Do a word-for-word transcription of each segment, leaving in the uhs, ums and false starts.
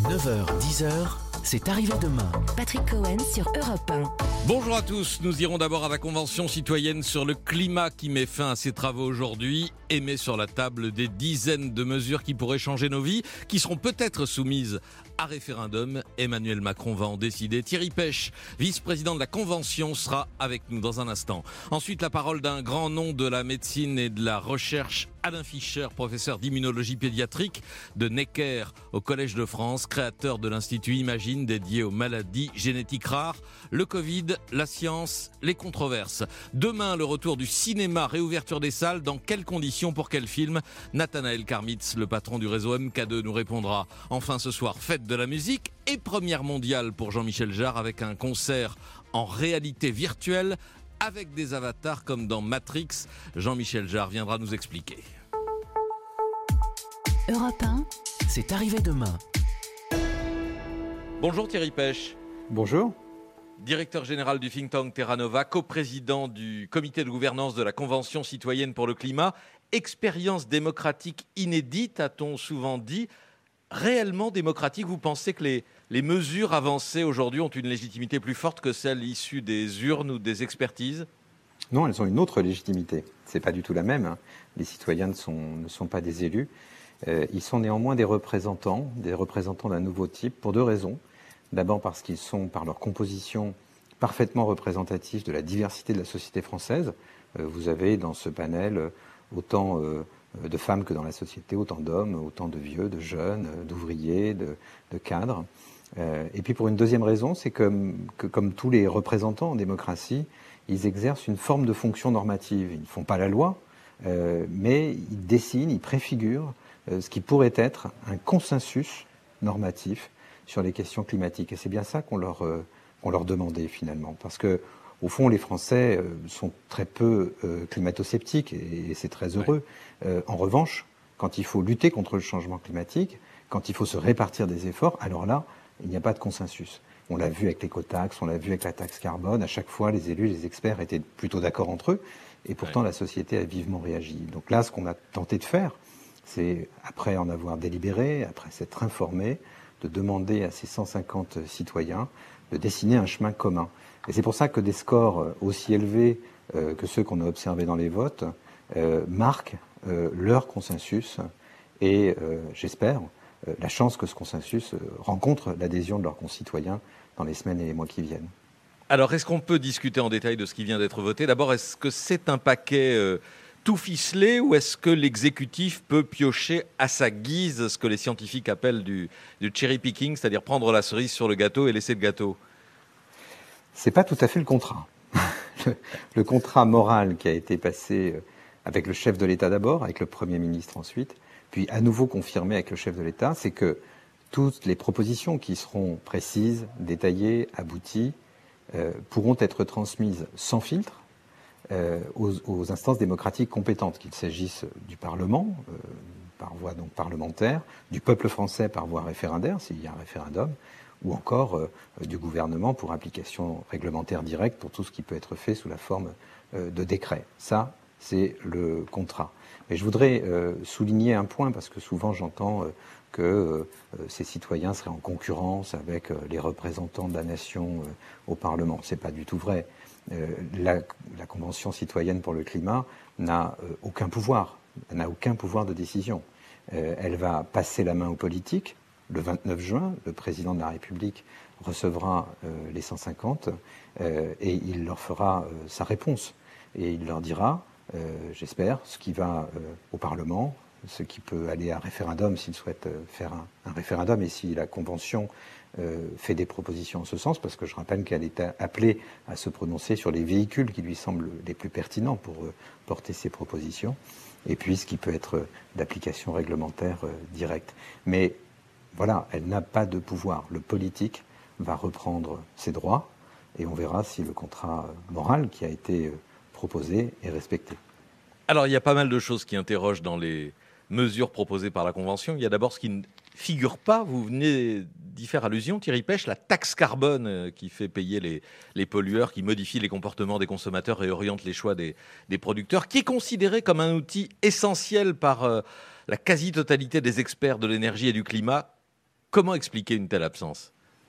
neuf heures dix heures, c'est arrivé demain. Patrick Cohen sur Europe un. Bonjour à tous, nous irons d'abord à la Convention citoyenne sur le climat qui met fin à ses travaux aujourd'hui et met sur la table des dizaines de mesures qui pourraient changer nos vies, qui seront peut-être soumises à référendum. Emmanuel Macron va en décider. Thierry Pech, vice-président de la Convention, sera avec nous dans un instant. Ensuite, la parole d'un grand nom de la médecine et de la recherche, Alain Fischer, professeur d'immunologie pédiatrique de Necker au Collège de France, créateur de l'Institut Imagine dédié aux maladies génétiques rares, le Covid, la science, les controverses. Demain, le retour du cinéma, réouverture des salles, dans quelles conditions, pour quel film? Nathanaël Karmitz, le patron du réseau M K deux, nous répondra. Enfin ce soir, fête de la musique et première mondiale pour Jean-Michel Jarre avec un concert en réalité virtuelle avec des avatars comme dans Matrix. Jean-Michel Jarre viendra nous expliquer. Europe un, c'est arrivé demain. Bonjour Thierry Pech. Bonjour. Directeur général du think tank Terra Nova, coprésident du comité de gouvernance de la Convention citoyenne pour le climat. Expérience démocratique inédite, a-t-on souvent dit. Réellement démocratique, vous pensez que les, les mesures avancées aujourd'hui ont une légitimité plus forte que celle issue des urnes ou des expertises? Non, elles ont une autre légitimité. Ce n'est pas du tout la même. Hein. Les citoyens ne sont, ne sont pas des élus. Euh, ils sont néanmoins des représentants, des représentants d'un nouveau type, pour deux raisons. D'abord parce qu'ils sont, par leur composition, parfaitement représentatifs de la diversité de la société française. Euh, vous avez dans ce panel autant euh, de femmes que dans la société, autant d'hommes, autant de vieux, de jeunes, d'ouvriers, de, de cadres. Euh, et puis pour une deuxième raison, c'est que, que comme tous les représentants en démocratie, ils exercent une forme de fonction normative. Ils ne font pas la loi, euh, mais ils dessinent, ils préfigurent euh, ce qui pourrait être un consensus normatif sur les questions climatiques. Et c'est bien ça qu'on leur, euh, qu'on leur demandait finalement. Parce que, au fond, les Français euh, sont très peu euh, climato-sceptiques et, et c'est très heureux. Ouais. Euh, en revanche, quand il faut lutter contre le changement climatique, quand il faut se répartir des efforts, alors là, il n'y a pas de consensus. On l'a vu avec l'écotaxe, on l'a vu avec la taxe carbone. À chaque fois, les élus, les experts étaient plutôt d'accord entre eux. Et pourtant, ouais. la société a vivement réagi. Donc là, ce qu'on a tenté de faire, c'est, après en avoir délibéré, après s'être informé, de demander à ces cent cinquante citoyens de dessiner un chemin commun. Et c'est pour ça que des scores aussi élevés euh, que ceux qu'on a observés dans les votes euh, marquent euh, leur consensus et, euh, j'espère, euh, la chance que ce consensus euh, rencontre l'adhésion de leurs concitoyens dans les semaines et les mois qui viennent. Alors, est-ce qu'on peut discuter en détail de ce qui vient d'être voté? D'abord, est-ce que c'est un paquet euh, tout ficelé ou est-ce que l'exécutif peut piocher à sa guise ce que les scientifiques appellent du, du cherry picking, c'est-à-dire prendre la cerise sur le gâteau et laisser le gâteau? C'est pas tout à fait le contrat. le, le contrat moral qui a été passé avec le chef de l'État d'abord, avec le Premier ministre ensuite, puis à nouveau confirmé avec le chef de l'État, c'est que toutes les propositions qui seront précises, détaillées, abouties, euh, pourront être transmises sans filtre euh, aux, aux instances démocratiques compétentes, qu'il s'agisse du Parlement, euh, par voie donc parlementaire, du peuple français par voie référendaire, s'il y a un référendum, ou encore euh, du gouvernement pour application réglementaire directe pour tout ce qui peut être fait sous la forme euh, de décret. Ça, c'est le contrat. Mais je voudrais euh, souligner un point, parce que souvent j'entends euh, que euh, ces citoyens seraient en concurrence avec euh, les représentants de la nation euh, au Parlement. C'est pas du tout vrai. Euh, la, la Convention citoyenne pour le climat n'a euh, aucun pouvoir, n'a aucun pouvoir de décision. Euh, elle va passer la main aux politiques. Le vingt-neuf juin, le président de la République recevra euh, les cent cinquante euh, et il leur fera euh, sa réponse. Et il leur dira, euh, j'espère, ce qui va euh, au Parlement, ce qui peut aller à référendum s'il souhaite euh, faire un, un référendum et si la Convention euh, fait des propositions en ce sens, parce que je rappelle qu'elle est appelée à se prononcer sur les véhicules qui lui semblent les plus pertinents pour euh, porter ses propositions, et puis ce qui peut être d'application réglementaire euh, directe. Mais voilà, elle n'a pas de pouvoir. Le politique va reprendre ses droits et on verra si le contrat moral qui a été proposé est respecté. Alors, il y a pas mal de choses qui interrogent dans les mesures proposées par la Convention. Il y a d'abord ce qui ne figure pas, vous venez d'y faire allusion, Thierry Pech, la taxe carbone qui fait payer les, les pollueurs, qui modifie les comportements des consommateurs et oriente les choix des, des producteurs, qui est considérée comme un outil essentiel par euh, la quasi-totalité des experts de l'énergie et du climat. Comment expliquer une telle absence ?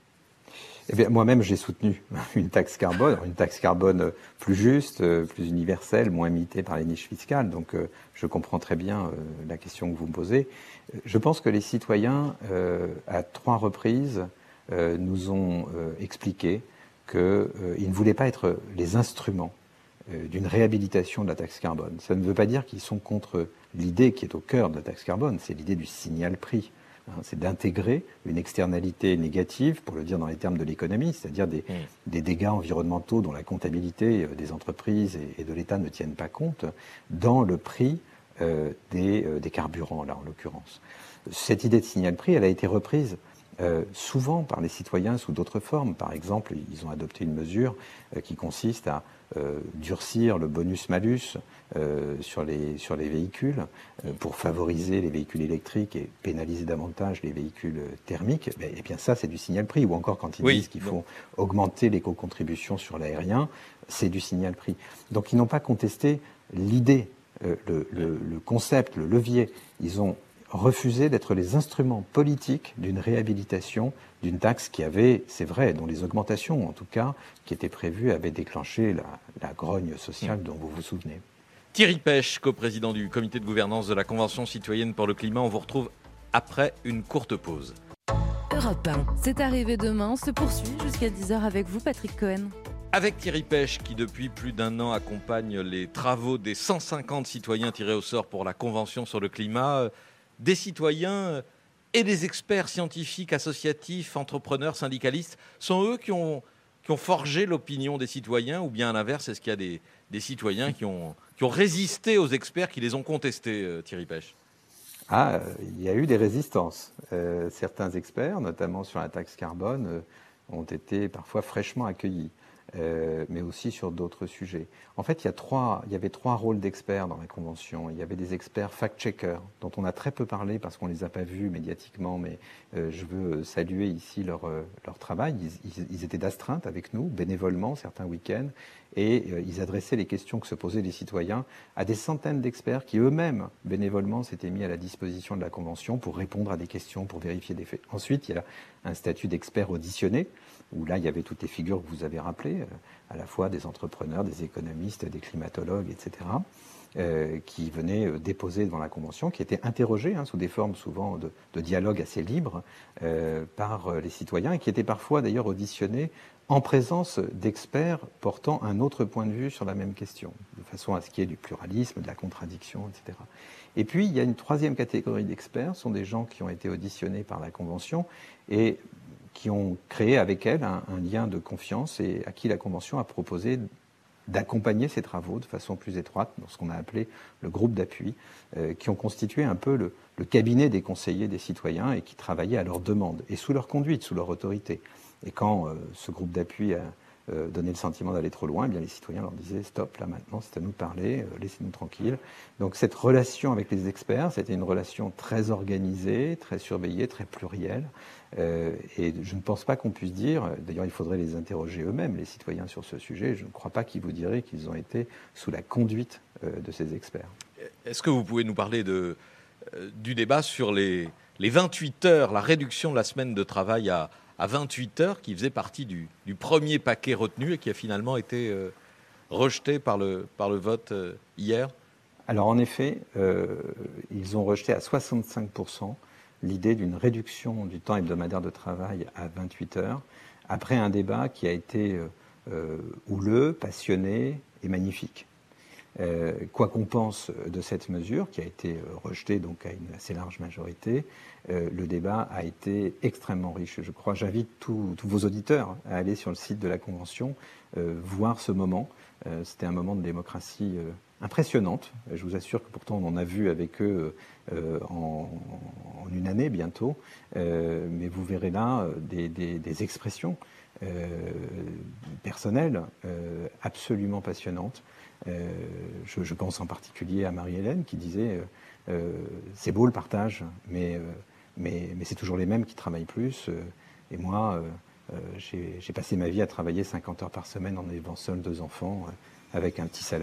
Eh bien, moi-même, j'ai soutenu une taxe carbone, une taxe carbone plus juste, plus universelle, moins imitée par les niches fiscales. Donc, euh, je comprends très bien euh, la question que vous me posez. Je pense que les citoyens, euh, à trois reprises, euh, nous ont euh, expliqué qu'ils euh, ne voulaient pas être les instruments euh, d'une réhabilitation de la taxe carbone. Ça ne veut pas dire qu'ils sont contre l'idée qui est au cœur de la taxe carbone, c'est l'idée du signal-prix. C'est d'intégrer une externalité négative, pour le dire dans les termes de l'économie, c'est-à-dire des, mmh. des dégâts environnementaux dont la comptabilité des entreprises et, et de l'État ne tiennent pas compte, dans le prix euh, des, euh, des carburants, là, en l'occurrence. Cette idée de signal-prix, elle a été reprise euh, souvent par les citoyens sous d'autres formes. Par exemple, ils ont adopté une mesure euh, qui consiste à euh, durcir le bonus-malus euh, sur, les, sur les véhicules euh, pour favoriser les véhicules électriques et pénaliser davantage les véhicules thermiques. Et bien ça, c'est du signal-prix. Ou encore quand ils oui, disent qu'il faut non. augmenter l'éco-contribution sur l'aérien, c'est du signal-prix. Donc ils n'ont pas contesté l'idée, euh, le, le, le concept, le levier. Ils ont refusé d'être les instruments politiques d'une réhabilitation d'une taxe qui avait, c'est vrai, dont les augmentations, en tout cas, qui étaient prévues, avaient déclenché la, la grogne sociale dont vous vous souvenez. Thierry Pech, coprésident du comité de gouvernance de la Convention citoyenne pour le climat. On vous retrouve après une courte pause. Europe un. C'est arrivé demain, on se poursuit jusqu'à dix heures avec vous, Patrick Cohen. Avec Thierry Pech, qui depuis plus d'un an accompagne les travaux des cent cinquante citoyens tirés au sort pour la Convention sur le climat, des citoyens et des experts scientifiques, associatifs, entrepreneurs, syndicalistes, sont eux qui ont, qui ont forgé l'opinion des citoyens, ou bien à l'inverse, est-ce qu'il y a des, des citoyens qui ont, qui ont résisté aux experts qui les ont contestés, euh, Thierry Pech ? Ah, il y a eu des résistances. Euh, certains experts, notamment sur la taxe carbone, euh, ont été parfois fraîchement accueillis. Euh, mais aussi sur d'autres sujets. En fait, il y, a trois, il y avait trois rôles d'experts dans la Convention. Il y avait des experts fact-checkers, dont on a très peu parlé parce qu'on ne les a pas vus médiatiquement, mais euh, je veux saluer ici leur, euh, leur travail. Ils, ils, ils étaient d'astreinte avec nous, bénévolement, certains week-ends, et euh, ils adressaient les questions que se posaient les citoyens à des centaines d'experts qui eux-mêmes, bénévolement, s'étaient mis à la disposition de la Convention pour répondre à des questions, pour vérifier des faits. Ensuite, il y a un statut d'expert auditionné, où là, il y avait toutes les figures que vous avez rappelées, euh, à la fois des entrepreneurs, des économistes, des climatologues, et cetera, euh, qui venaient euh, déposer devant la Convention, qui étaient interrogés, hein, sous des formes souvent de, de dialogue assez libres, euh, par euh, les citoyens, et qui étaient parfois d'ailleurs auditionnés en présence d'experts portant un autre point de vue sur la même question, de façon à ce qu'il y ait du pluralisme, de la contradiction, et cetera. Et puis, il y a une troisième catégorie d'experts, ce sont des gens qui ont été auditionnés par la Convention, et qui ont créé avec elle un, un lien de confiance et à qui la Convention a proposé d'accompagner ces travaux de façon plus étroite dans ce qu'on a appelé le groupe d'appui, euh, qui ont constitué un peu le, le cabinet des conseillers des citoyens et qui travaillaient à leur demande et sous leur conduite, sous leur autorité. Et quand euh, ce groupe d'appui a euh, donné le sentiment d'aller trop loin, eh bien les citoyens leur disaient « stop, là maintenant, c'est à nous de parler, euh, laissez-nous tranquilles ». Donc cette relation avec les experts, c'était une relation très organisée, très surveillée, très plurielle. Euh, et je ne pense pas qu'on puisse dire, d'ailleurs il faudrait les interroger eux-mêmes, les citoyens, sur ce sujet, je ne crois pas qu'ils vous diraient qu'ils ont été sous la conduite euh, de ces experts. Est-ce que vous pouvez nous parler de, euh, du débat sur les, les vingt-huit heures, la réduction de la semaine de travail à, à vingt-huit heures, qui faisait partie du, du premier paquet retenu et qui a finalement été euh, rejeté par le, par le vote euh, hier ? Alors en effet, euh, ils ont rejeté à soixante-cinq pour cent l'idée d'une réduction du temps hebdomadaire de travail à vingt-huit heures, après un débat qui a été euh, houleux, passionné et magnifique. Euh, quoi qu'on pense de cette mesure, qui a été rejetée donc à une assez large majorité, euh, le débat a été extrêmement riche. Je crois, j'invite tous, tous vos auditeurs à aller sur le site de la Convention, euh, voir ce moment. Euh, c'était un moment de démocratie euh, impressionnante. Je vous assure que pourtant on en a vu avec eux euh, en, en une année bientôt, euh, mais vous verrez là des, des, des expressions euh, personnelles euh, absolument passionnantes. Euh, je, je pense en particulier à Marie-Hélène qui disait euh, « c'est beau le partage, mais, euh, mais, mais c'est toujours les mêmes qui travaillent plus. Euh, et moi, euh, j'ai, j'ai passé ma vie à travailler cinquante heures par semaine en élevant seul deux enfants euh, avec un petit salaire. »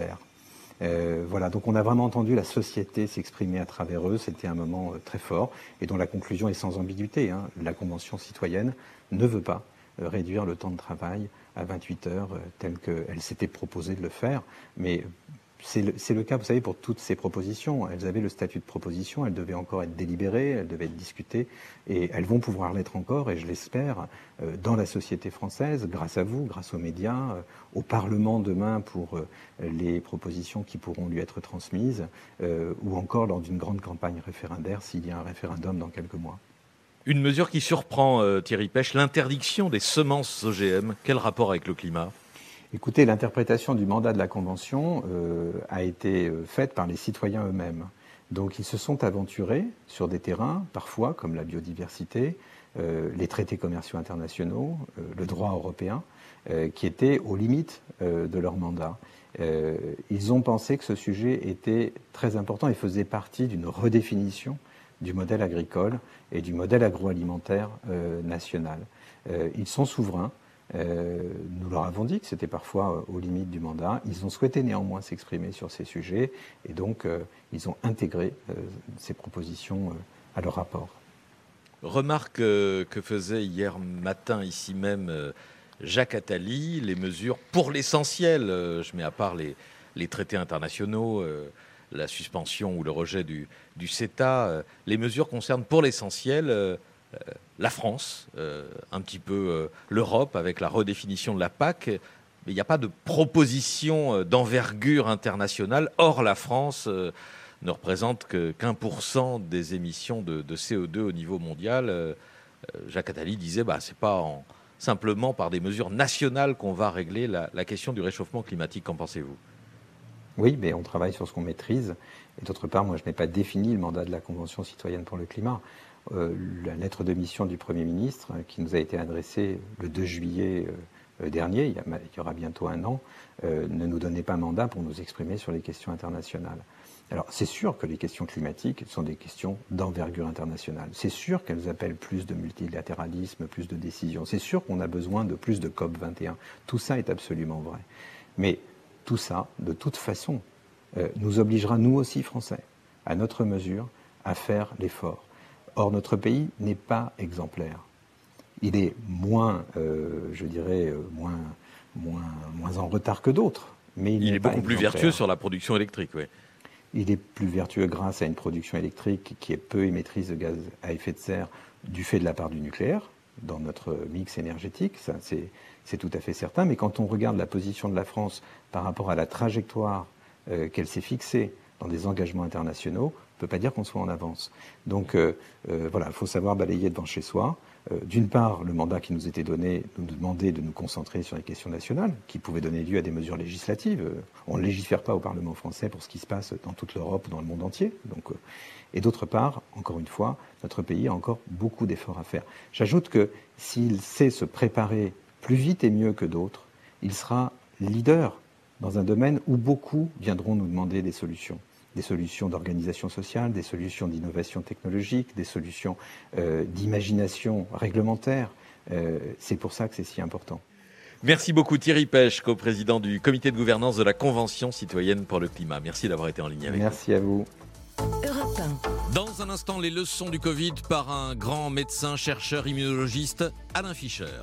Euh, voilà, donc on a vraiment entendu la société s'exprimer à travers eux. C'était un moment euh, très fort et dont la conclusion est sans ambiguïté. Hein. La Convention citoyenne ne veut pas euh, réduire le temps de travail à vingt-huit heures euh, tel qu'elle s'était proposé de le faire. Mais c'est le, c'est le cas, vous savez, pour toutes ces propositions. Elles avaient le statut de proposition, elles devaient encore être délibérées, elles devaient être discutées et elles vont pouvoir l'être encore, et je l'espère, euh, dans la société française, grâce à vous, grâce aux médias, euh, au Parlement demain pour euh, les propositions qui pourront lui être transmises, euh, ou encore lors d'une grande campagne référendaire s'il y a un référendum dans quelques mois. Une mesure qui surprend euh, Thierry Pech, l'interdiction des semences O G M. Quel rapport avec le climat ? Écoutez, l'interprétation du mandat de la Convention euh, a été euh, faite par les citoyens eux-mêmes. Donc ils se sont aventurés sur des terrains, parfois comme la biodiversité, euh, les traités commerciaux internationaux, euh, le droit européen, euh, qui étaient aux limites euh, de leur mandat. Euh, ils ont pensé que ce sujet était très important et faisait partie d'une redéfinition du modèle agricole et du modèle agroalimentaire euh, national. Euh, ils sont souverains. Euh, nous leur avons dit que c'était parfois euh, aux limites du mandat. Ils ont souhaité néanmoins s'exprimer sur ces sujets et donc euh, ils ont intégré euh, ces propositions euh, à leur rapport. Remarque euh, que faisait hier matin ici même euh, Jacques Attali, les mesures pour l'essentiel, euh, je mets à part les, les traités internationaux, euh, la suspension ou le rejet du, du CETA, euh, les mesures concernent pour l'essentiel euh, euh, la France, euh, un petit peu euh, l'Europe avec la redéfinition de la P A C, mais il n'y a pas de proposition euh, d'envergure internationale. Or, la France euh, ne représente que qu'un pour cent des émissions de, de C O deux au niveau mondial. Euh, Jacques Attali disait bah, c'est pas en, simplement par des mesures nationales qu'on va régler la, la question du réchauffement climatique. Qu'en pensez-vous ? Oui, mais on travaille sur ce qu'on maîtrise. Et d'autre part, moi, je n'ai pas défini le mandat de la Convention citoyenne pour le climat. Euh, la lettre de mission du Premier ministre, euh, qui nous a été adressée le deux juillet euh, dernier, il y, a, il y aura bientôt un an, euh, ne nous donnait pas mandat pour nous exprimer sur les questions internationales. Alors, c'est sûr que les questions climatiques sont des questions d'envergure internationale. C'est sûr qu'elles appellent plus de multilatéralisme, plus de décisions. C'est sûr qu'on a besoin de plus de C O P vingt et un. Tout ça est absolument vrai. Mais tout ça, de toute façon, euh, nous obligera, nous aussi, Français, à notre mesure, à faire l'effort. Or, notre pays n'est pas exemplaire. Il est moins, euh, je dirais, euh, moins, moins, moins en retard que d'autres. Mais il, il n'est est pas beaucoup plus exemplaire. vertueux sur la production électrique, oui. Il est plus vertueux grâce à une production électrique qui est peu émettrice de gaz à effet de serre du fait de la part du nucléaire dans notre mix énergétique. Ça, c'est, c'est tout à fait certain. Mais quand on regarde la position de la France par rapport à la trajectoire euh, qu'elle s'est fixée dans des engagements internationaux, on ne peut pas dire qu'on soit en avance. Donc euh, euh, voilà, il faut savoir balayer devant chez soi. Euh, d'une part, le mandat qui nous était donné nous demandait de nous concentrer sur les questions nationales, qui pouvaient donner lieu à des mesures législatives. Euh, on ne légifère pas au Parlement français pour ce qui se passe dans toute l'Europe ou dans le monde entier. Donc, euh, et d'autre part, encore une fois, notre pays a encore beaucoup d'efforts à faire. J'ajoute que s'il sait se préparer plus vite et mieux que d'autres, il sera leader dans un domaine où beaucoup viendront nous demander des solutions. Des solutions d'organisation sociale, des solutions d'innovation technologique, des solutions euh, d'imagination réglementaire. Euh, c'est pour ça que c'est si important. Merci beaucoup Thierry Pech, co-président du comité de gouvernance de la Convention citoyenne pour le climat. Merci d'avoir été en ligne avec nous. Merci à vous. Europe un. Dans un instant, les leçons du Covid par un grand médecin, chercheur, immunologiste, Alain Fischer.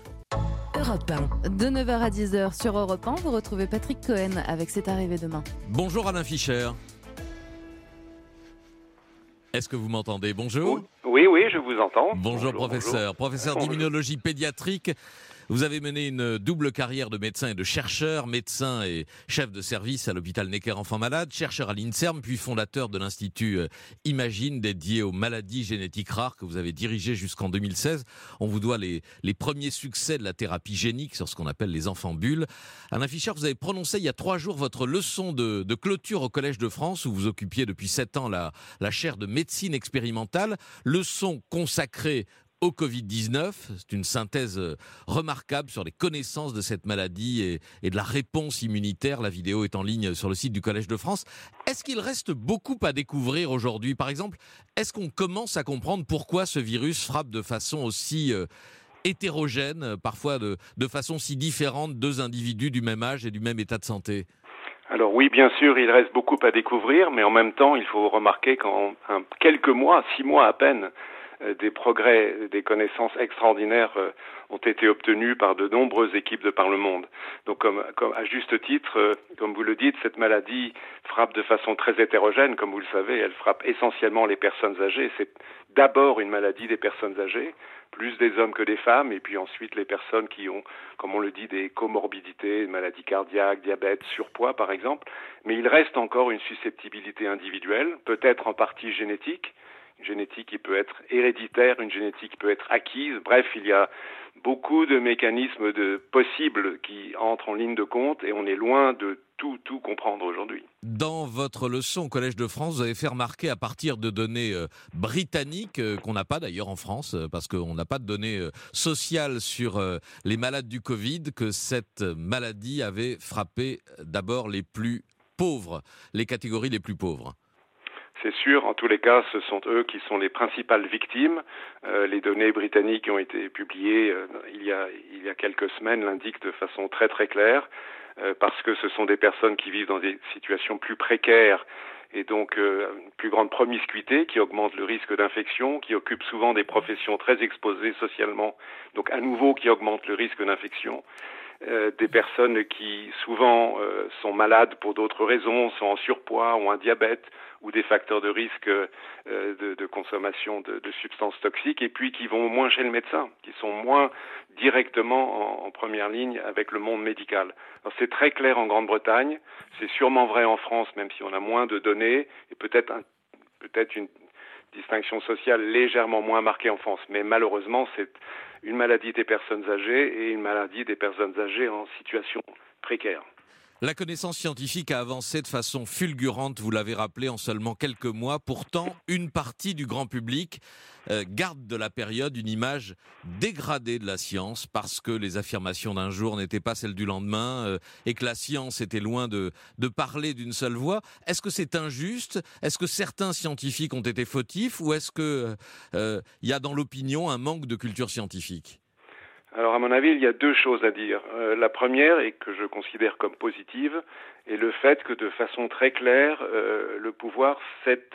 Europe un. De neuf heures à dix heures sur Europe un, vous retrouvez Patrick Cohen avec C'est arrivé demain. Bonjour Alain Fischer. Est-ce que vous m'entendez ? Bonjour. Oui, oui, je vous entends. Bonjour, bonjour professeur. Bonjour. Professeur d'immunologie pédiatrique. Vous avez mené une double carrière de médecin et de chercheur, médecin et chef de service à l'hôpital Necker Enfants Malades, chercheur à l'INSERM, puis fondateur de l'Institut Imagine, dédié aux maladies génétiques rares que vous avez dirigé jusqu'en deux mille seize. On vous doit les, les premiers succès de la thérapie génique sur ce qu'on appelle les enfants bulles. Alain Fischer, vous avez prononcé il y a trois jours votre leçon de, de clôture au Collège de France, où vous occupiez depuis sept ans la, la chaire de médecine expérimentale. Leçon consacrée au covid dix-neuf, c'est une synthèse remarquable sur les connaissances de cette maladie et, et de la réponse immunitaire. La vidéo est en ligne sur le site du Collège de France. Est-ce qu'il reste beaucoup à découvrir aujourd'hui ? Par exemple, est-ce qu'on commence à comprendre pourquoi ce virus frappe de façon aussi euh, hétérogène, parfois de, de façon si différente, deux individus du même âge et du même état de santé ? Alors oui, bien sûr, il reste beaucoup à découvrir, mais en même temps, il faut remarquer qu'en un, quelques mois, six mois à peine, euh, des progrès, des connaissances extraordinaires euh, ont été obtenus par de nombreuses équipes de par le monde. Donc, comme, comme à juste titre, euh, comme vous le dites, cette maladie frappe de façon très hétérogène, comme vous le savez, elle frappe essentiellement les personnes âgées. C'est d'abord une maladie des personnes âgées, plus des hommes que des femmes, et puis ensuite les personnes qui ont, comme on le dit, des comorbidités, maladies cardiaques, diabète, surpoids par exemple. Mais il reste encore une susceptibilité individuelle, peut-être en partie génétique, une génétique qui peut être héréditaire, une génétique qui peut être acquise. Bref, il y a beaucoup de mécanismes de possibles qui entrent en ligne de compte et on est loin de tout, tout comprendre aujourd'hui. Dans votre leçon au Collège de France, vous avez fait remarquer à partir de données euh, britanniques, euh, qu'on n'a pas d'ailleurs en France, euh, parce qu'on n'a pas de données euh, sociales sur euh, les malades du Covid, que cette maladie avait frappé d'abord les plus pauvres, les catégories les plus pauvres. C'est sûr, en tous les cas, ce sont eux qui sont les principales victimes. Euh, les données britanniques qui ont été publiées euh, il y a, il y a quelques semaines l'indiquent de façon très très claire, euh, parce que ce sont des personnes qui vivent dans des situations plus précaires et donc euh, une plus grande promiscuité qui augmente le risque d'infection, qui occupe souvent des professions très exposées socialement, donc à nouveau qui augmente le risque d'infection. Euh, des personnes qui souvent euh, sont malades pour d'autres raisons, sont en surpoids, ont un diabète ou des facteurs de risque euh, de, de consommation de, de substances toxiques, et puis qui vont moins chez le médecin, qui sont moins directement en, en première ligne avec le monde médical. Alors, c'est très clair en Grande-Bretagne, c'est sûrement vrai en France, même si on a moins de données, et peut-être un, peut-être une distinction sociale légèrement moins marquée en France, mais malheureusement c'est une maladie des personnes âgées et une maladie des personnes âgées en situation précaire. La connaissance scientifique a avancé de façon fulgurante, vous l'avez rappelé, en seulement quelques mois. Pourtant, une partie du grand public euh, garde de la période une image dégradée de la science parce que les affirmations d'un jour n'étaient pas celles du lendemain euh, et que la science était loin de, de parler d'une seule voix. Est-ce que c'est injuste ? Est-ce que certains scientifiques ont été fautifs ou est-ce qu'il euh, y a dans l'opinion un manque de culture scientifique ? Alors à mon avis, il y a deux choses à dire. Euh, la première, et que je considère comme positive, est le fait que de façon très claire, euh, le pouvoir s'est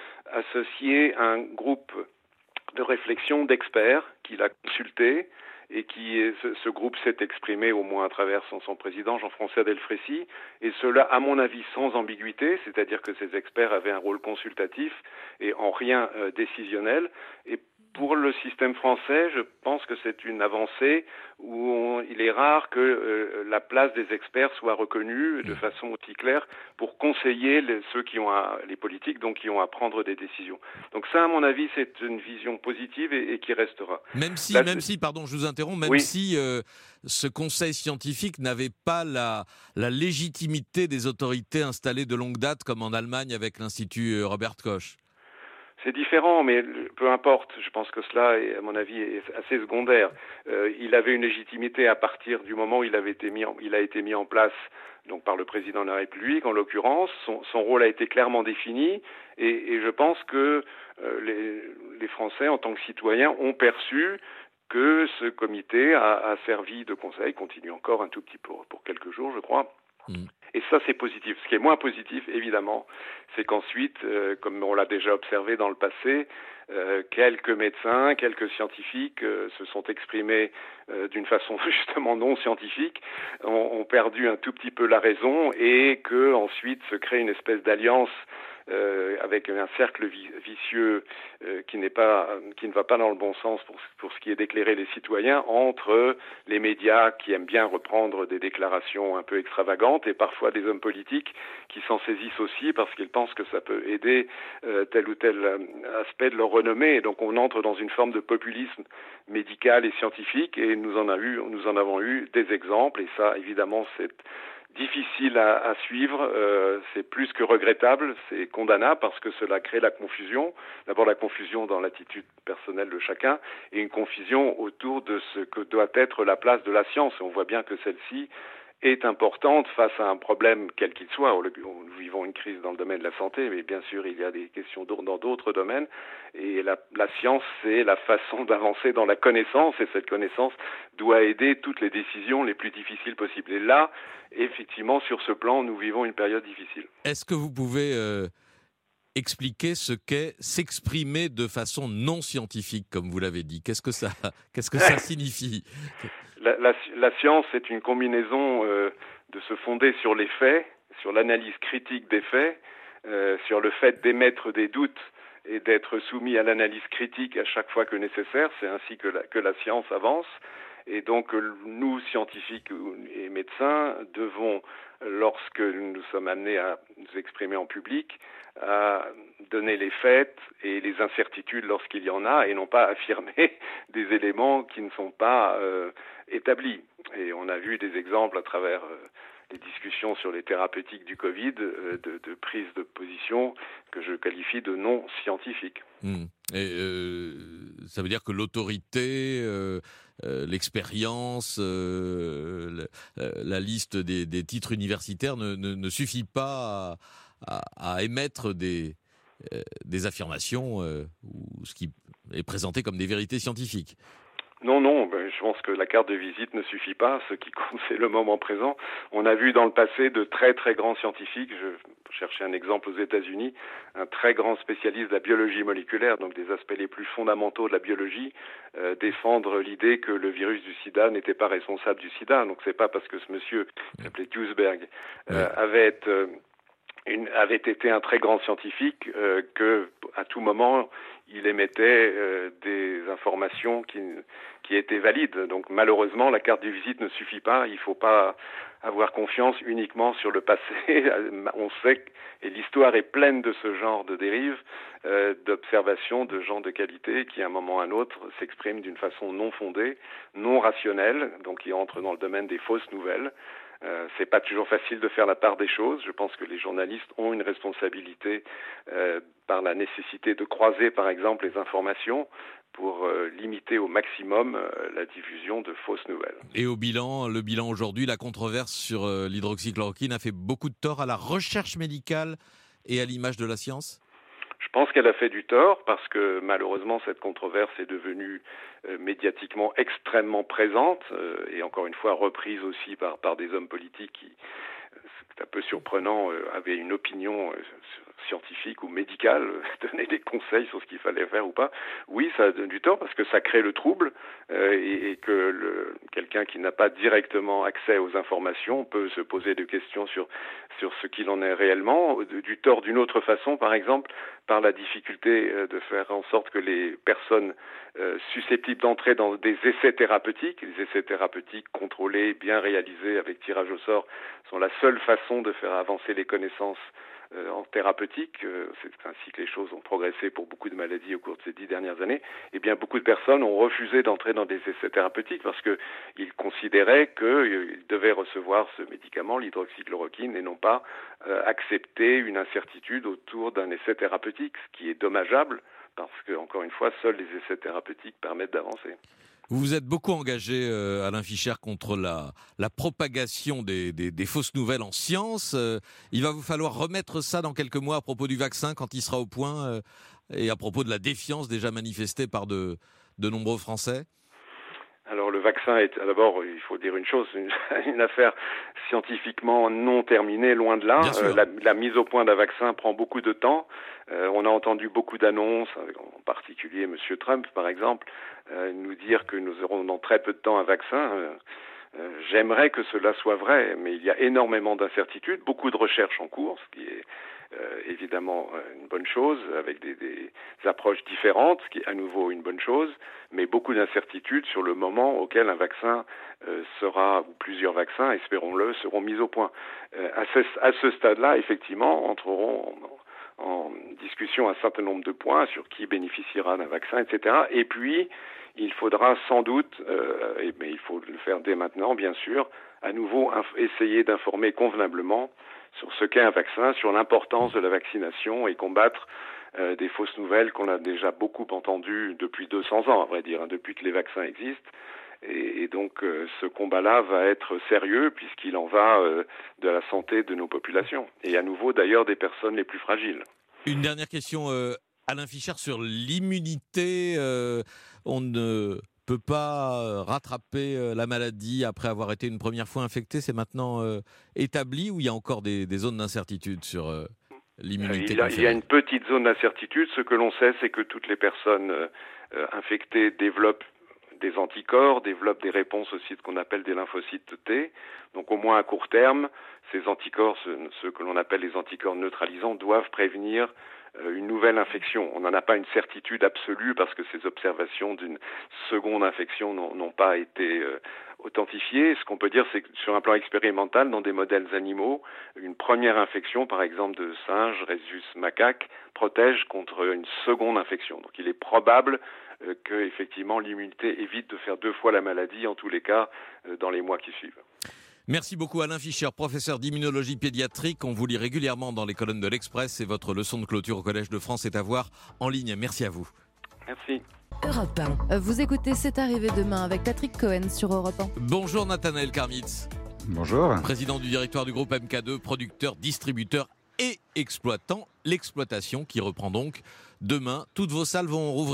associé à un groupe de réflexion d'experts qu'il a consulté et qui ce, ce groupe s'est exprimé au moins à travers son, son président Jean-François Delfrécy, et cela à mon avis sans ambiguïté, c'est-à-dire que ces experts avaient un rôle consultatif et en rien euh, décisionnel. Et pour le système français, je pense que c'est une avancée où on, il est rare que euh, la place des experts soit reconnue de façon aussi claire pour conseiller les, ceux qui ont à, les politiques, donc qui ont à prendre des décisions. Donc ça, à mon avis, c'est une vision positive et, et qui restera. Même si, Là, même si, pardon, je vous interromps, même oui. si euh, ce conseil scientifique n'avait pas la, la légitimité des autorités installées de longue date, comme en Allemagne avec l'Institut Robert Koch. C'est différent, mais peu importe. Je pense que cela, est, à mon avis, est assez secondaire. Euh, il avait une légitimité à partir du moment où il avait été mis en, il a été mis en place, donc par le président de la République, en l'occurrence. Son, son rôle a été clairement défini, et, et je pense que euh, les, les Français, en tant que citoyens, ont perçu que ce comité a, a servi de conseil, continue encore un tout petit peu pour, pour quelques jours, je crois. Mmh. Et ça, c'est positif. Ce qui est moins positif, évidemment, c'est qu'ensuite, euh, comme on l'a déjà observé dans le passé, euh, quelques médecins, quelques scientifiques euh, se sont exprimés euh, d'une façon justement non scientifique, ont, ont perdu un tout petit peu la raison, et que ensuite se crée une espèce d'alliance Euh, avec un cercle vicieux euh, qui n'est pas, qui ne va pas dans le bon sens pour, pour ce qui est d'éclairer les citoyens, entre les médias qui aiment bien reprendre des déclarations un peu extravagantes et parfois des hommes politiques qui s'en saisissent aussi parce qu'ils pensent que ça peut aider euh, tel ou tel aspect de leur renommée. Et donc on entre dans une forme de populisme médical et scientifique, et nous en, a eu, nous en avons eu des exemples, et ça évidemment c'est difficile à, à suivre, euh, c'est plus que regrettable, c'est condamnable parce que cela crée la confusion. D'abord la confusion dans l'attitude personnelle de chacun et une confusion autour de ce que doit être la place de la science. Et on voit bien que celle-ci est importante face à un problème quel qu'il soit. Nous vivons une crise dans le domaine de la santé, mais bien sûr il y a des questions dans d'autres domaines, et la, la science c'est la façon d'avancer dans la connaissance, et cette connaissance doit aider toutes les décisions les plus difficiles possibles. Et là, effectivement, sur ce plan, nous vivons une période difficile. Est-ce que vous pouvez euh, expliquer ce qu'est s'exprimer de façon non scientifique, comme vous l'avez dit? Qu'est-ce que ça, qu'est-ce que ça signifie? La, la, la science est une combinaison euh, de se fonder sur les faits, sur l'analyse critique des faits, euh, sur le fait d'émettre des doutes et d'être soumis à l'analyse critique à chaque fois que nécessaire. C'est ainsi que la, que la science avance. Et donc nous, scientifiques et médecins, devons, lorsque nous sommes amenés à nous exprimer en public, à donner les faits et les incertitudes lorsqu'il y en a, et non pas affirmer des éléments qui ne sont pas euh, établis. Et on a vu des exemples à travers euh, les discussions sur les thérapeutiques du Covid, euh, de, de prise de position que je qualifie de non scientifiques. Mmh. Et euh, ça veut dire que l'autorité, euh, euh, l'expérience, euh, la, la liste des, des titres universitaires ne, ne, ne suffit pas à, à, à émettre des, euh, des affirmations euh, ou ce qui est présenté comme des vérités scientifiques. Non, non, ben, je pense que la carte de visite ne suffit pas. Ce qui compte, c'est le moment présent. On a vu dans le passé de très très grands scientifiques, je cherchais un exemple aux États-Unis, un très grand spécialiste de la biologie moléculaire, donc des aspects les plus fondamentaux de la biologie, euh, défendre l'idée que le virus du sida n'était pas responsable du sida. Donc c'est pas parce que ce monsieur, qui s'appelait Duesberg, euh, avait... Euh, Une, avait été un très grand scientifique euh, que à tout moment il émettait euh, des informations qui qui étaient valides. Donc malheureusement la carte de visite ne suffit pas. Il faut pas avoir confiance uniquement sur le passé. On sait que, et l'histoire est pleine de ce genre de dérives, euh, d'observations de gens de qualité qui à un moment ou à un autre s'expriment d'une façon non fondée, non rationnelle, donc qui entrent dans le domaine des fausses nouvelles. Euh, c'est pas toujours facile de faire la part des choses. Je pense que les journalistes ont une responsabilité euh, par la nécessité de croiser, par exemple, les informations pour euh, limiter au maximum euh, la diffusion de fausses nouvelles. Et au bilan, le bilan aujourd'hui, la controverse sur euh, l'hydroxychloroquine a fait beaucoup de tort à la recherche médicale et à l'image de la science ? Je pense qu'elle a fait du tort parce que malheureusement cette controverse est devenue euh, médiatiquement extrêmement présente euh, et encore une fois reprise aussi par, par des hommes politiques qui, euh, c'est un peu surprenant, euh, avaient une opinion euh, scientifique ou médicale, euh, donner des conseils sur ce qu'il fallait faire ou pas. Oui, ça donne du tort parce que ça crée le trouble euh, et, et que le, quelqu'un qui n'a pas directement accès aux informations peut se poser des questions sur sur ce qu'il en est réellement. Du tort d'une autre façon, par exemple, par la difficulté de faire en sorte que les personnes euh, susceptibles d'entrer dans des essais thérapeutiques, les essais thérapeutiques contrôlés, bien réalisés avec tirage au sort, sont la seule façon de faire avancer les connaissances euh, en thérapeutique. Euh, c'est ainsi que les choses ont progressé pour beaucoup de maladies au cours de ces dix dernières années. Eh bien, beaucoup de personnes ont refusé d'entrer dans des essais thérapeutiques parce qu'ils considéraient qu'ils devaient recevoir ce médicament, l'hydroxychloroquine, et non pas euh, accepter une incertitude autour d'un essai thérapeutique, ce qui est dommageable parce que, encore une fois, seuls les essais thérapeutiques permettent d'avancer. Vous vous êtes beaucoup engagé, euh, Alain Fischer, contre la, la propagation des, des, des fausses nouvelles en science. Euh, il va vous falloir remettre ça dans quelques mois à propos du vaccin quand il sera au point euh, et à propos de la défiance déjà manifestée par de, de nombreux Français. Alors le vaccin est d'abord, il faut dire une chose, une, une affaire scientifiquement non terminée, loin de là. Euh, la, la mise au point d'un vaccin prend beaucoup de temps. Euh, on a entendu beaucoup d'annonces, en particulier M. Trump par exemple, euh, nous dire que nous aurons dans très peu de temps un vaccin. Euh, euh, j'aimerais que cela soit vrai, mais il y a énormément d'incertitudes, beaucoup de recherches en cours, ce qui est Euh, évidemment euh, une bonne chose, avec des, des approches différentes, ce qui est à nouveau une bonne chose, mais beaucoup d'incertitudes sur le moment auquel un vaccin euh, sera, ou plusieurs vaccins, espérons-le, seront mis au point. Euh, à ce, à ce stade-là, effectivement, entreront en, en discussion un certain nombre de points sur qui bénéficiera d'un vaccin, et cetera. Et puis, il faudra sans doute, euh, et, mais il faut le faire dès maintenant, bien sûr, à nouveau inf- essayer d'informer convenablement sur ce qu'est un vaccin, sur l'importance de la vaccination et combattre euh, des fausses nouvelles qu'on a déjà beaucoup entendues depuis deux cents ans, à vrai dire, hein, depuis que les vaccins existent. Et, et donc euh, ce combat-là va être sérieux puisqu'il en va euh, de la santé de nos populations. Et à nouveau d'ailleurs des personnes les plus fragiles. Une dernière question, euh, Alain Fischer, sur l'immunité. Euh, on ne peut pas rattraper la maladie après avoir été une première fois infecté. C'est maintenant euh, établi ou il y a encore des, des zones d'incertitude sur euh, l'immunité? il y, a, il y a une petite zone d'incertitude. Ce que l'on sait, c'est que toutes les personnes euh, infectées développent des anticorps, développent des réponses aussi de ce qu'on appelle des lymphocytes T. Donc au moins à court terme, ces anticorps, ceux, ceux que l'on appelle les anticorps neutralisants, doivent prévenir euh, une nouvelle infection. On n'en a pas une certitude absolue parce que ces observations d'une seconde infection n'ont, n'ont pas été euh, authentifiées. Ce qu'on peut dire, c'est que sur un plan expérimental, dans des modèles animaux, une première infection, par exemple de singe, rhésus macaque, protège contre une seconde infection. Donc il est probable euh, que effectivement l'immunité évite de faire deux fois la maladie, en tous les cas, euh, dans les mois qui suivent. Merci beaucoup Alain Fischer, professeur d'immunologie pédiatrique. On vous lit régulièrement dans les colonnes de l'Express et votre leçon de clôture au Collège de France est à voir en ligne. Merci à vous. Merci. Europe un. Vous écoutez C'est arrivé demain avec Patrick Cohen sur Europe un. Bonjour Nathanaël Karmitz. Bonjour. Président du directoire du groupe M K deux, producteur, distributeur et exploitant. L'exploitation qui reprend donc demain. Toutes vos salles vont rouvrir ?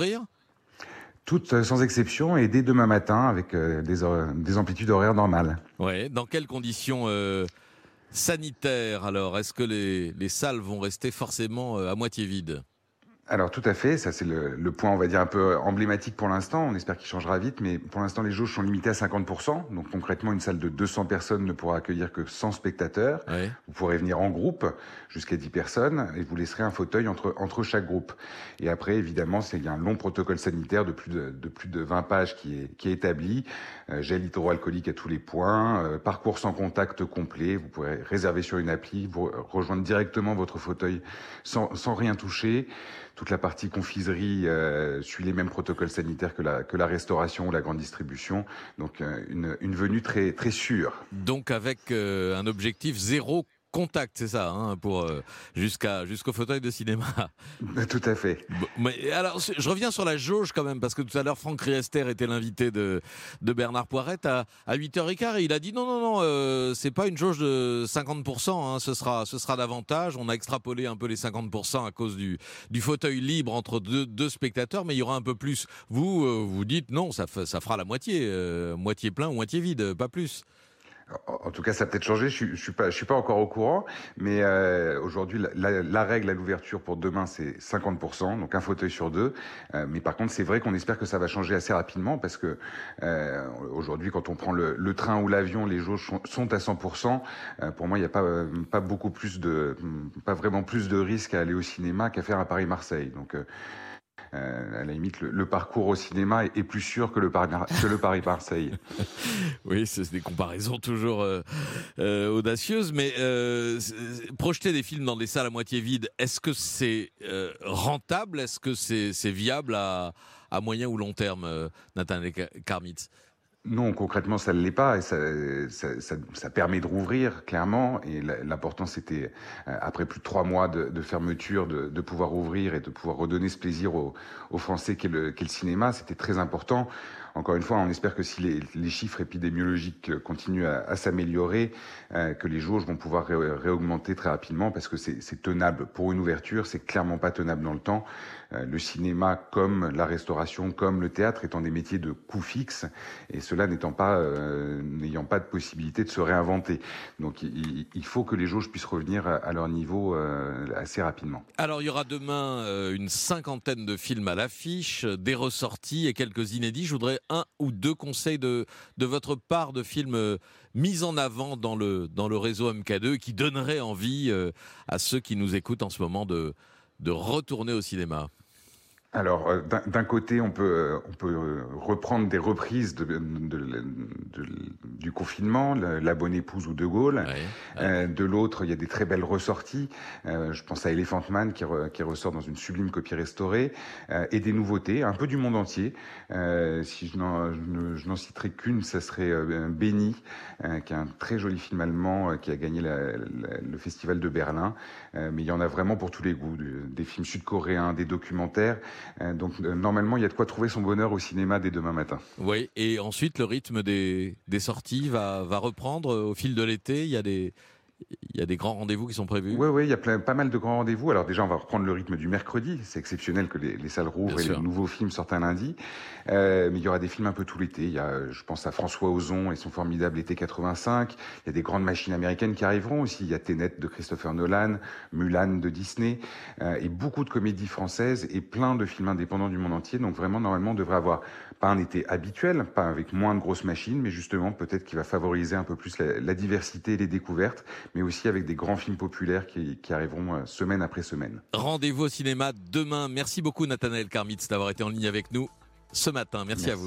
Toutes sans exception et dès demain matin avec euh, des, des amplitudes horaires normales. Ouais. Dans quelles conditions euh, sanitaires alors ? Est-ce que les, les salles vont rester forcément euh, à moitié vides ? Alors tout à fait, ça c'est le, le point on va dire un peu emblématique pour l'instant, on espère qu'il changera vite, mais pour l'instant les jauges sont limitées à cinquante pour cent, donc concrètement une salle de deux cents personnes ne pourra accueillir que cent spectateurs, ouais. Vous pourrez venir en groupe jusqu'à dix personnes et vous laisserez un fauteuil entre, entre chaque groupe. Et après évidemment c'est, il y a un long protocole sanitaire de plus de, de, plus de vingt pages qui est, qui est établi, euh, gel hydroalcoolique à tous les points, euh, parcours sans contact complet, vous pourrez réserver sur une appli, vous rejoindre directement votre fauteuil sans, sans rien toucher. Toute la partie confiserie euh, suit les mêmes protocoles sanitaires que la, que la restauration ou la grande distribution. Donc euh, une, une venue très, très sûre. Donc avec euh, un objectif zéro contact, c'est ça, hein, pour euh, jusqu'à jusqu'au fauteuil de cinéma. Tout à fait. Mais alors, je reviens sur la jauge quand même, parce que tout à l'heure, Franck Riester était l'invité de, de Bernard Poirette à, à huit heures quinze et il a dit non, non, non, euh, c'est pas une jauge de cinquante pour cent, hein, ce sera, ce sera davantage. On a extrapolé un peu les cinquante pour cent à cause du, du fauteuil libre entre deux, deux spectateurs, mais il y aura un peu plus. Vous, euh, vous dites non, ça, ça fera la moitié, euh, moitié plein ou moitié vide, pas plus. En tout cas, ça a peut-être changé. Je suis, je suis pas, je suis pas encore au courant. Mais euh, aujourd'hui, la, la, la règle à l'ouverture pour demain, c'est cinquante pour cent, donc un fauteuil sur deux. Euh, mais par contre, c'est vrai qu'on espère que ça va changer assez rapidement parce que euh, aujourd'hui, quand on prend le, le train ou l'avion, les jauges sont, sont à cent pour cent. Euh, pour moi, il n'y a pas, pas beaucoup plus de, pas vraiment plus de risques à aller au cinéma qu'à faire à Paris-Marseille. Donc euh, Euh, à la limite, le, le parcours au cinéma est, est plus sûr que le, Paris, que le Paris-Marseille. Oui, c'est des comparaisons toujours euh, euh, audacieuses, mais euh, projeter des films dans des salles à moitié vides, est-ce que c'est euh, rentable ? Est-ce que c'est, c'est viable à, à moyen ou long terme, euh, Nathanaël Karmitz ? Non, concrètement, ça ne l'est pas et ça, ça, ça, ça permet de rouvrir, clairement. Et l'important, c'était, après plus de trois mois de, de fermeture, de, de pouvoir ouvrir et de pouvoir redonner ce plaisir aux, aux Français qu'est le, qu'est le cinéma. C'était très important. Encore une fois, on espère que si les, les chiffres épidémiologiques continuent à, à s'améliorer, euh, que les jauges vont pouvoir ré, réaugmenter très rapidement parce que c'est, c'est tenable pour une ouverture, c'est clairement pas tenable dans le temps. Euh, le cinéma, comme la restauration, comme le théâtre, étant des métiers de coût fixe et cela n'étant pas, euh, n'ayant pas de possibilité de se réinventer. Donc, il, il faut que les jauges puissent revenir à, à leur niveau euh, assez rapidement. Alors, il y aura demain euh, une cinquantaine de films à l'affiche, des ressorties et quelques inédits. Je voudrais un ou deux conseils de, de votre part de films euh, mis en avant dans le, dans le réseau M K deux qui donneraient envie euh, à ceux qui nous écoutent en ce moment de, de retourner au cinéma. Alors, euh, d'un, d'un côté, on peut, euh, on peut euh, reprendre des reprises de, de, de, de, du confinement, La, la Bonne Épouse ou De Gaulle. Ouais, ouais. Euh, de l'autre, il y a des très belles ressorties. Euh, je pense à Elephant Man qui, re, qui ressort dans une sublime copie restaurée, euh, et des nouveautés, un peu du monde entier. Euh, si je n'en, je, je n'en citerai qu'une, ça serait euh, Béni, euh, qui est un très joli film allemand euh, qui a gagné la, la, le Festival de Berlin. Euh, mais il y en a vraiment pour tous les goûts, des films sud-coréens, des documentaires. Donc euh, normalement, il y a de quoi trouver son bonheur au cinéma dès demain matin. Oui, et ensuite le rythme des, des sorties va, va reprendre au fil de l'été. Il y a des, il y a des grands rendez-vous qui sont prévus. Oui, oui, il y a plein, pas mal de grands rendez-vous. Alors déjà, on va reprendre le rythme du mercredi. C'est exceptionnel que les, les salles rouvrent Bien et sûr. Les nouveaux films sortent un lundi. Euh, mais il y aura des films un peu tout l'été. Il y a, je pense à François Ozon et son formidable Été quatre-vingt-cinq. Il y a des grandes machines américaines qui arriveront aussi. Il y a Tenet de Christopher Nolan, Mulan de Disney, euh, et beaucoup de comédies françaises et plein de films indépendants du monde entier. Donc vraiment, normalement, on devrait avoir pas un été habituel, pas avec moins de grosses machines, mais justement peut-être qui va favoriser un peu plus la, la diversité et les découvertes, mais aussi avec des grands films populaires qui, qui arriveront euh, semaine après semaine. Rendez-vous au cinéma demain. Merci beaucoup Nathanaël Karmitz d'avoir été en ligne avec nous ce matin. Merci, Merci. à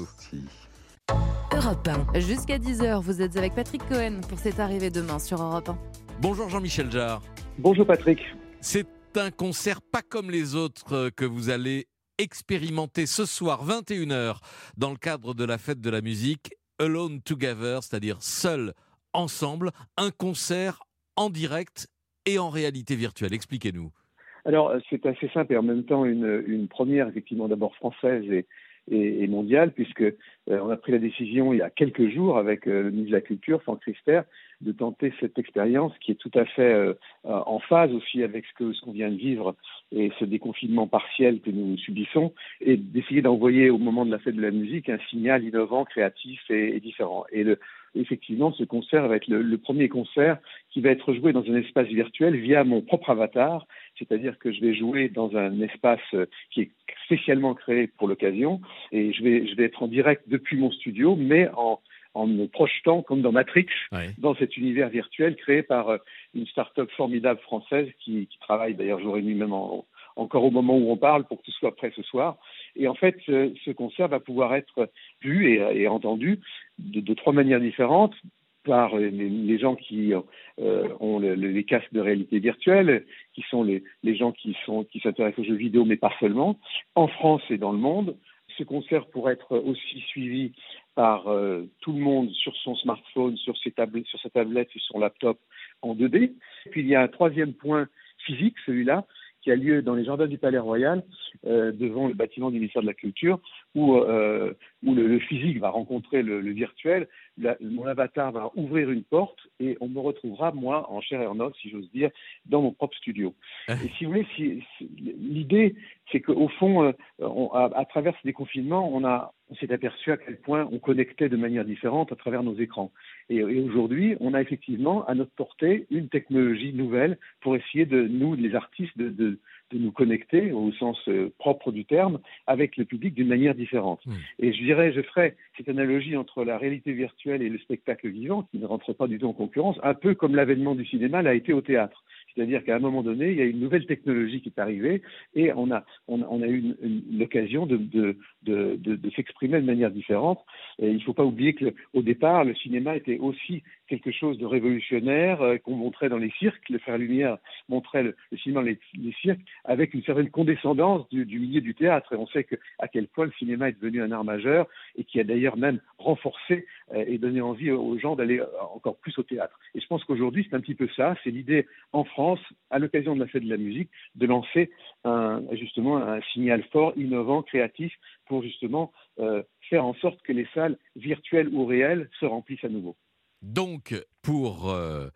vous. Europe un. Jusqu'à dix heures, vous êtes avec Patrick Cohen pour C'est arrivé demain sur Europe un. Bonjour Jean-Michel Jarre. Bonjour Patrick. C'est un concert pas comme les autres que vous allez expérimenter ce soir vingt et une heures dans le cadre de la fête de la musique Alone Together, c'est-à-dire seul ensemble, un concert en direct et en réalité virtuelle. Expliquez-nous. Alors c'est assez simple et en même temps une, une première effectivement d'abord française et Et, et mondiale, puisque euh, on a pris la décision il y a quelques jours avec euh, le ministre de la Culture, Franck Riester, de tenter cette expérience qui est tout à fait euh, en phase aussi avec ce que ce qu'on vient de vivre et ce déconfinement partiel que nous subissons, et d'essayer d'envoyer au moment de la fête de la musique un signal innovant, créatif et, et différent. Et le, effectivement, ce concert va être le, le premier concert qui va être joué dans un espace virtuel via mon propre avatar, c'est-à-dire que je vais jouer dans un espace qui est spécialement créé pour l'occasion, et je vais, je vais être en direct depuis mon studio, mais en, en me projetant comme dans Matrix, ouais. dans cet univers virtuel créé par une start-up formidable française qui, qui travaille d'ailleurs jour et nuit, même en, encore au moment où on parle, pour que tout soit prêt ce soir. Et en fait, ce, ce concert va pouvoir être vu et, et entendu de, de trois manières différentes, par les, les gens qui euh, ont le, le, les casques de réalité virtuelle, qui sont les, les gens qui, sont, qui s'intéressent aux jeux vidéo, mais pas seulement, en France et dans le monde. Ce concert pourrait être aussi suivi par euh, tout le monde sur son smartphone, sur, ses tablettes, sur sa tablette, sur son laptop en deux D. Puis il y a un troisième point physique, celui-là, qui a lieu dans les jardins du Palais Royal, euh, devant le bâtiment du ministère de la Culture, où, euh, où le, le physique va rencontrer le, le virtuel. La, mon avatar va ouvrir une porte et on me retrouvera, moi, en chair et en os, si j'ose dire, dans mon propre studio. Et si vous voulez, si, si, l'idée, c'est qu'au fond, euh, on, à, à travers ce déconfinement, on, a, on s'est aperçu à quel point on connectait de manière différente à travers nos écrans. Et, et aujourd'hui, on a effectivement à notre portée une technologie nouvelle pour essayer de, nous, les artistes, de, de, de nous connecter, au sens euh, propre du terme, avec le public d'une manière différente. Mmh. Et je dirais, je ferais cette analogie entre la réalité virtuelle et le spectacle vivant, qui ne rentre pas du tout en concurrence, un peu comme l'avènement du cinéma l'a été au théâtre. C'est-à-dire qu'à un moment donné, il y a une nouvelle technologie qui est arrivée et on a, on, on a eu une, une, l'occasion de, de, de, de, de s'exprimer de manière différente. Et il ne faut pas oublier qu'au départ, le cinéma était aussi quelque chose de révolutionnaire euh, qu'on montrait dans les cirques. Le Frère Lumière montrait le, le cinéma dans les, les cirques avec une certaine condescendance du, du milieu du théâtre. Et on sait que, à quel point le cinéma est devenu un art majeur et qui a d'ailleurs même renforcé euh, et donné envie aux gens d'aller encore plus au théâtre. Et je pense qu'aujourd'hui, c'est un petit peu ça. C'est l'idée en France, à l'occasion de la fête de la musique, de lancer un, justement un signal fort, innovant, créatif, pour justement euh, faire en sorte que les salles virtuelles ou réelles se remplissent à nouveau. Donc, pour euh,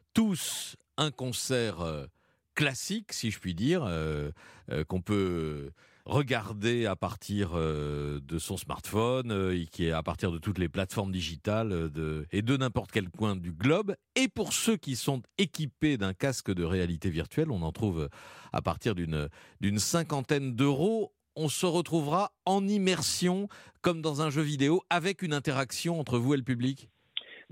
tous, un concert euh, classique, si je puis dire, euh, euh, qu'on peut regarder à partir euh, de son smartphone, euh, et qui est à partir de toutes les plateformes digitales euh, de, et de n'importe quel coin du globe. Et pour ceux qui sont équipés d'un casque de réalité virtuelle, on en trouve à partir d'une, d'une cinquantaine d'euros. On se retrouvera en immersion, comme dans un jeu vidéo, avec une interaction entre vous et le public.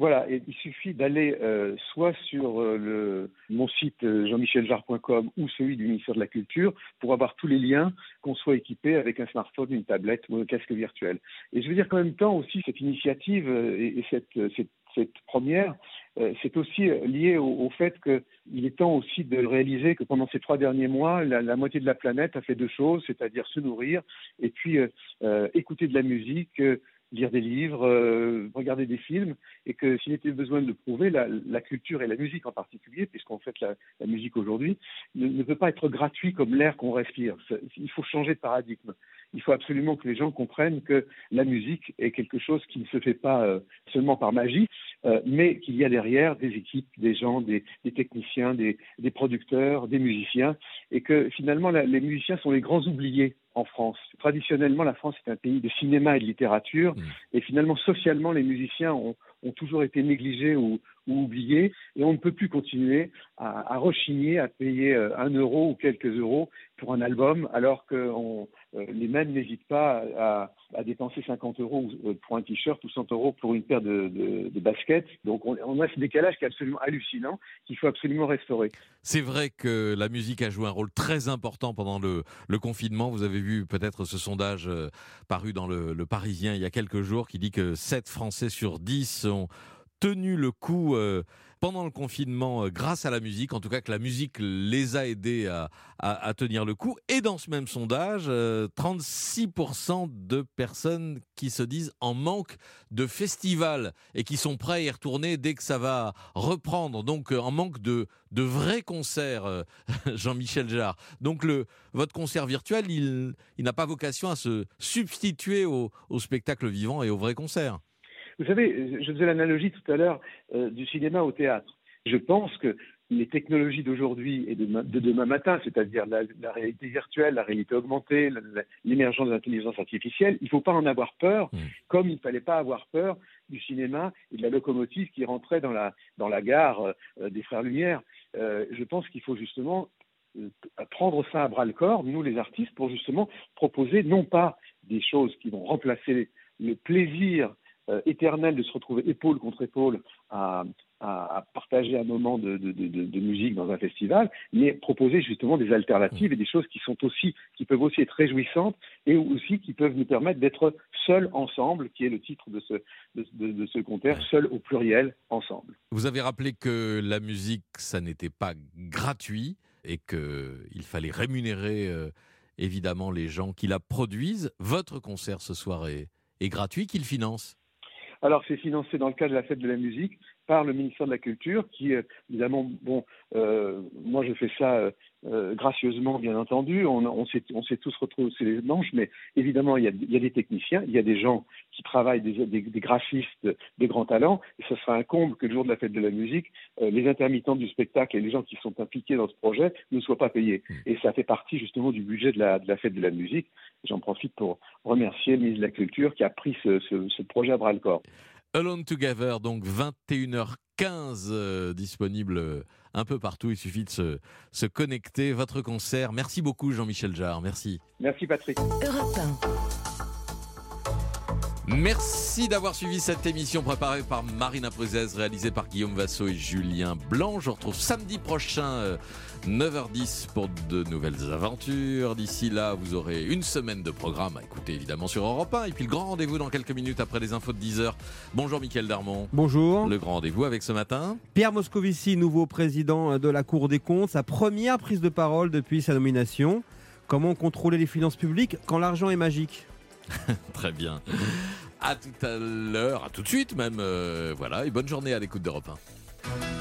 Voilà, et il suffit d'aller euh, soit sur euh, le, mon site euh, jean michel jarre point com ou celui du ministère de la Culture pour avoir tous les liens, qu'on soit équipé avec un smartphone, une tablette ou un casque virtuel. Et je veux dire qu'en même temps aussi, cette initiative euh, et, et cette, cette, cette première, euh, c'est aussi lié au, au fait qu'il est temps aussi de réaliser que pendant ces trois derniers mois, la, la moitié de la planète a fait deux choses, c'est-à-dire se nourrir et puis euh, euh, écouter de la musique, euh, lire des livres, euh, regarder des films, et que s'il était besoin de le prouver, la, la culture et la musique en particulier, puisqu'en fait la, la musique aujourd'hui, ne, ne peut pas être gratuit comme l'air qu'on respire. Il faut changer de paradigme. Il faut absolument que les gens comprennent que la musique est quelque chose qui ne se fait pas euh, seulement par magie, euh, mais qu'il y a derrière des équipes, des gens, des, des techniciens, des, des producteurs, des musiciens, et que finalement la, les musiciens sont les grands oubliés en France. Traditionnellement, la France est un pays de cinéma et de littérature, mmh. et finalement, socialement, les musiciens ont, ont toujours été négligés ou, ou oubliés, et on ne peut plus continuer à, à rechigner, à payer un euro ou quelques euros pour un album, alors que on, euh, les mêmes n'hésitent pas à, à dépenser cinquante euros pour un t-shirt ou cent euros pour une paire de, de, de baskets. Donc on, on a ce décalage qui est absolument hallucinant, qu'il faut absolument restaurer. C'est vrai que la musique a joué un rôle très important pendant le, le confinement. Vous avez vu peut-être ce sondage euh, paru dans le, le Parisien il y a quelques jours qui dit que sept Français sur dix ont tenu le coup euh, pendant le confinement euh, grâce à la musique, en tout cas que la musique les a aidés à, à, à tenir le coup. Et dans ce même sondage, euh, trente-six pour cent de personnes qui se disent en manque de festivals et qui sont prêts à y retourner dès que ça va reprendre. Donc euh, en manque de, de vrais concerts, euh, Jean-Michel Jarre. Donc le, votre concert virtuel, il, il n'a pas vocation à se substituer au, au spectacle vivant et aux vrais concerts. Vous savez, je faisais l'analogie tout à l'heure euh, du cinéma au théâtre. Je pense que les technologies d'aujourd'hui et de, de demain matin, c'est-à-dire la, la réalité virtuelle, la réalité augmentée, la, la, l'émergence de l'intelligence artificielle, il ne faut pas en avoir peur, mmh. comme il ne fallait pas avoir peur du cinéma et de la locomotive qui rentrait dans la, dans la gare euh, des Frères Lumière. Euh, je pense qu'il faut justement euh, prendre ça à bras-le-corps, nous les artistes, pour justement proposer non pas des choses qui vont remplacer le plaisir Euh, éternel de se retrouver épaule contre épaule à, à, à partager un moment de, de, de, de musique dans un festival, mais proposer justement des alternatives et des choses qui sont aussi, qui peuvent aussi être réjouissantes et aussi qui peuvent nous permettre d'être seuls ensemble, qui est le titre de ce, de, de, de ce concert, seul au pluriel ensemble. Vous avez rappelé que la musique, ça n'était pas gratuit et qu'il fallait rémunérer euh, évidemment les gens qui la produisent. Votre concert ce soir est, est gratuit, qui le finance ? Alors, c'est financé dans le cadre de la Fête de la musique par le ministère de la Culture qui, euh, évidemment, bon, euh, moi je fais ça euh, euh, gracieusement, bien entendu, on, on, s'est, on s'est tous retroussé les manches, mais évidemment, il y a, il y a des techniciens, il y a des gens qui travaillent, des, des, des graphistes, des grands talents, et ce sera un comble que le jour de la Fête de la musique, euh, les intermittents du spectacle et les gens qui sont impliqués dans ce projet ne soient pas payés. Et ça fait partie justement du budget de la, de la Fête de la musique. J'en profite pour remercier le ministre de la Culture qui a pris ce, ce, ce projet à bras-le-corps. Alone Together, donc vingt et une heures quinze, euh, disponible euh, un peu partout. Il suffit de se, se connecter. Votre concert. Merci beaucoup, Jean-Michel Jarre. Merci. Merci, Patrick. Europe un. Merci d'avoir suivi cette émission préparée par Marina Pruzès, réalisée par Guillaume Vassot et Julien Blanc. Je vous retrouve samedi prochain, euh, neuf heures dix, pour de nouvelles aventures. D'ici là, vous aurez une semaine de programme à écouter évidemment sur Europe un. Et puis le grand rendez-vous dans quelques minutes après les infos de dix heures. Bonjour Mickaël Darmon. Bonjour. Le grand rendez-vous avec ce matin Pierre Moscovici, nouveau président de la Cour des comptes. Sa première prise de parole depuis sa nomination. Comment contrôler les finances publiques quand l'argent est magique ? Très bien. À tout à l'heure, à tout de suite même. Euh, voilà, et bonne journée à l'écoute d'Europe un.